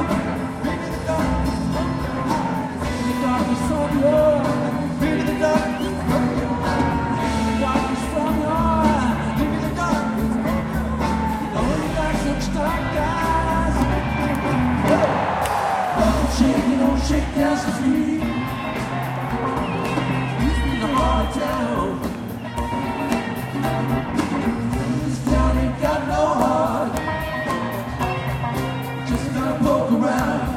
Shake down the street. Used to be the heart of town. This town ain't got no heart. Just gotta poke around.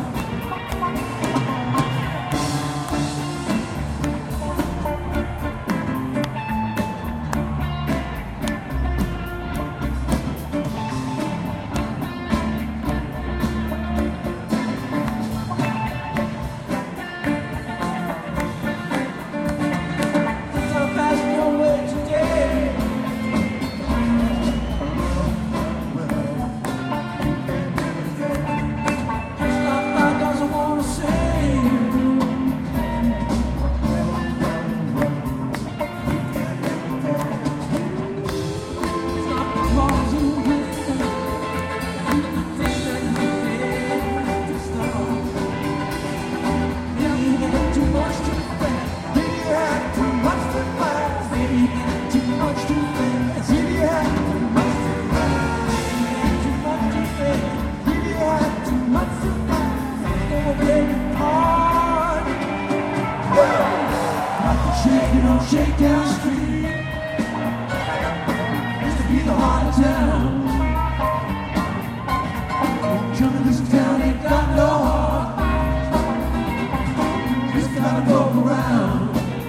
Shake down the street. Used to be the heart of town. Jump in this town ain't got no heart. Just gotta poke around.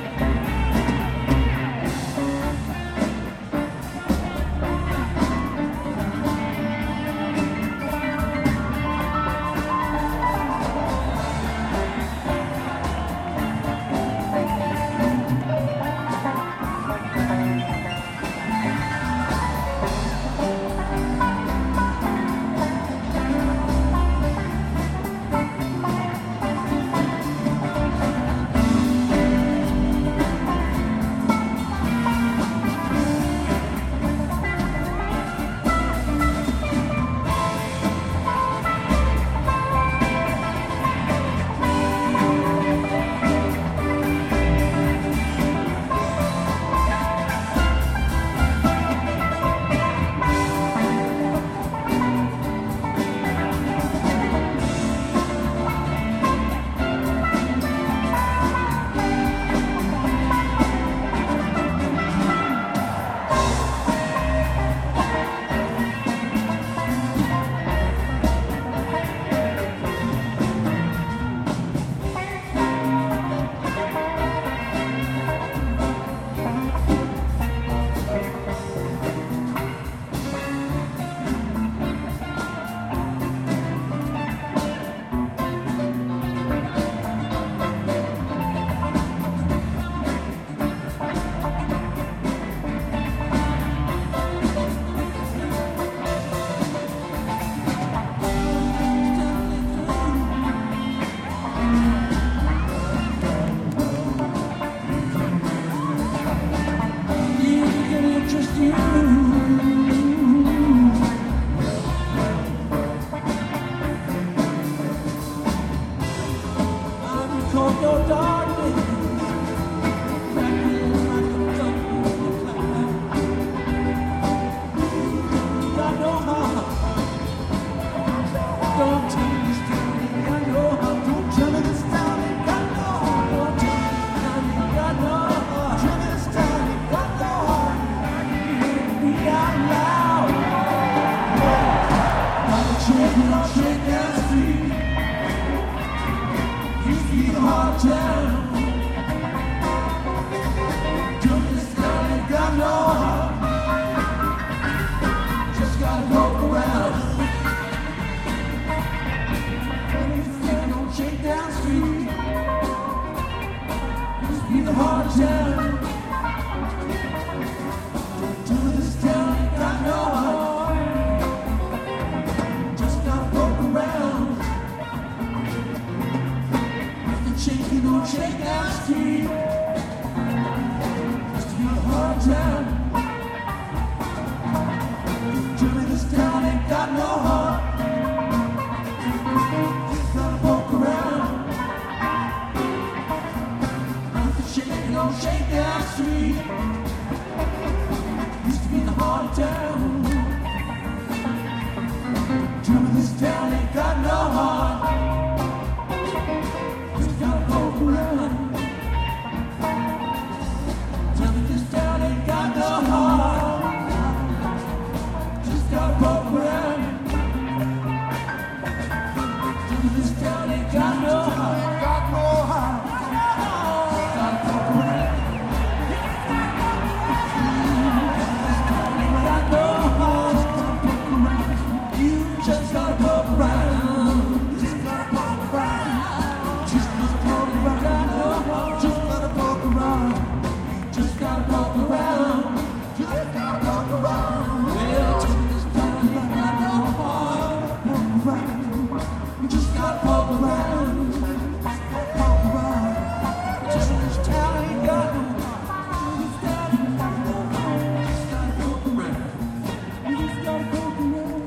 Shake down the street. Used to be a hard town. Jimmy, this town ain't got no heart. me this town ain't got no heart. Got no heart. Gotta poke around. This town ain't got no heart. You just gotta poke around. Just gotta poke around. Just gotta poke around. Just gotta poke around. Just gotta poke around. Just gotta poke around. Well, this town ain't got no heart. Poke around. You just gotta poke around. Just gotta poke around. Just this town ain't got no heart. This town ain't got no heart. Just gotta poke around. You just gotta poke around.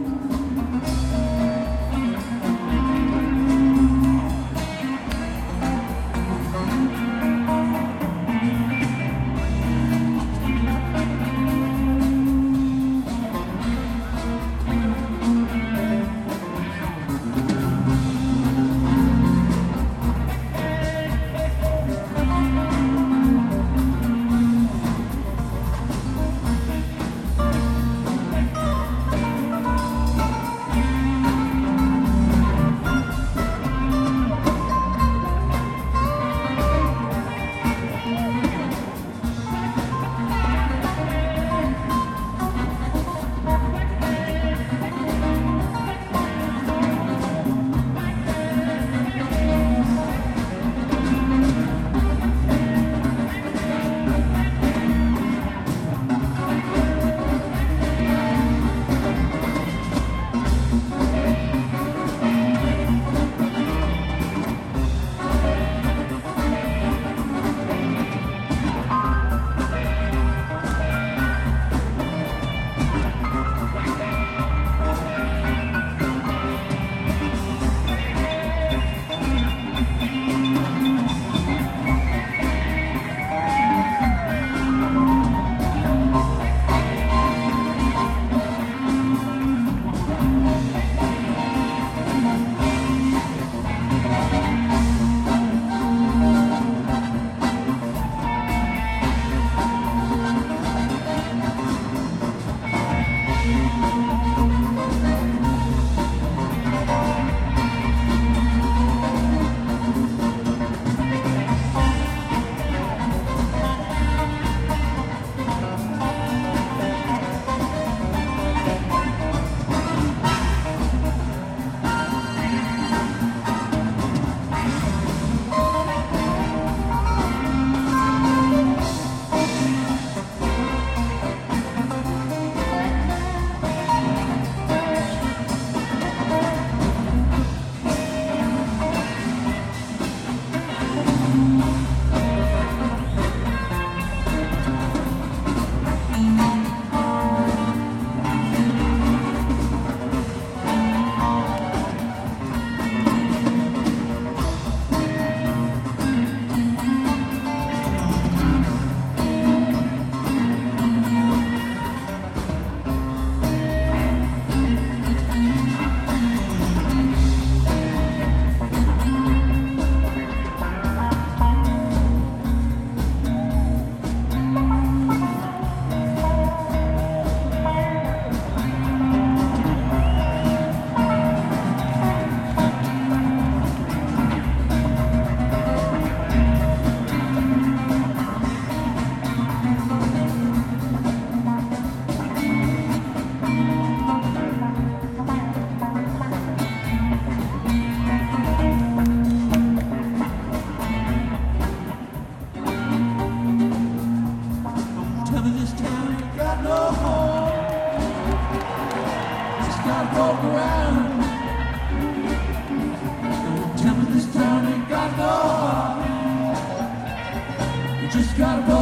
Poke around. Don't tell me this town ain't got no heart. You just gotta go.